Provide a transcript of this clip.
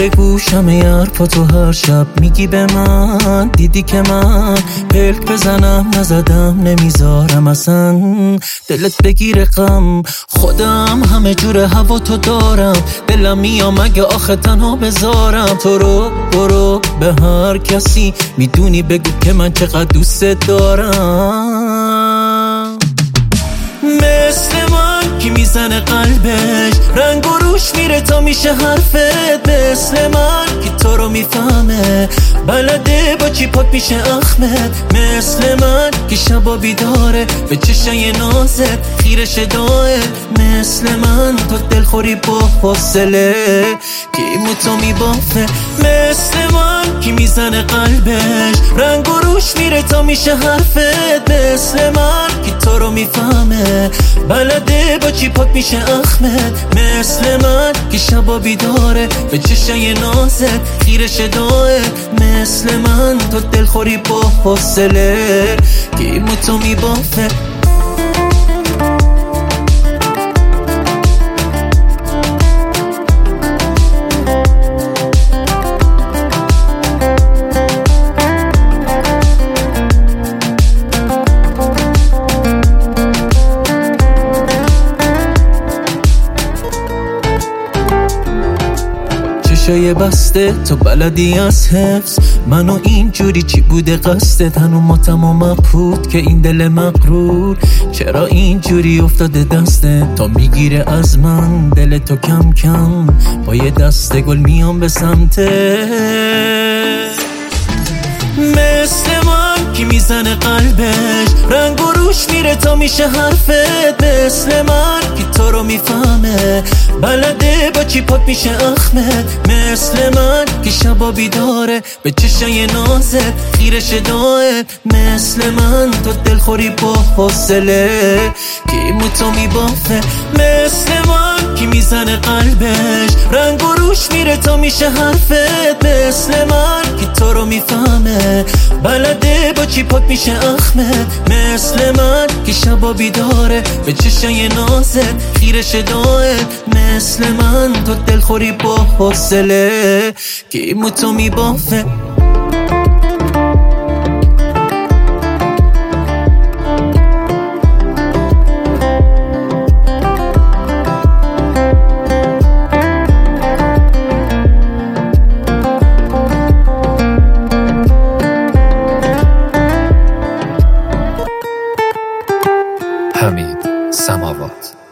گوشم یه حرفا تو هر شب میگی به من، دیدی که من پلک بزنم نزدم نمیذارم اصلا دلت بگیره غم. خودم همه جور هوا تو دارم، دلم میام اگه آخه تنها بذارم تو رو. برو به هر کسی میدونی بگو که من چقدر دوست دارم. مثل من کی میزنه قلبش رنگ و روش میره تا میشه حرفت، مثل من کی تو رو میفهمه بلده با چی پاک میشه اخمت، مثل من کی شبا بیداره به چشای نازت خیرش داره، مثل من تو دلخوری با حوصله کی موتو میبافه، مثل من کی میزنه قلبش رنگ و روش میره تا میشه حرفت، مثل من کی تو رو میفهمه بلده با چی پاک میشه اخمت، مثل من کی شبا بیداره به چشای نازت خیرش داره، مثل من تو دلخوری با حوصله کی موتو میبافه. چشای بسته تو بلدی از حفظ منو اینجوری چی بوده قصدت، هنو ما تمام مبهوت که این دل مغرور چرا اینجوری افتاده دسته تا میگیره از من دل تو کم کم با یه دسته گل میام به سمته، مثل من کی میزنه قلبش رنگ و روش میره تا میشه حرفت، مثل من کی تو رو میفهمه بلده با چی پاک میشه اخمت، مثل من کی شبا بیداره به چشای نازت خیرش داره، مثل من تو دلخوری با حوصله کی موتو میبافه، مثل من کی میزنه قلبش رنگ و روش میره تا میشه حرفت، مثل من کی تو رو میفهمه بلده با چی پاک میشه اخمت، مثل من کی شبا بیداره به چشای نازت خیرش داره، مثل من تو دلخوری با حوصله کی موتو میبافه. حمید سماوات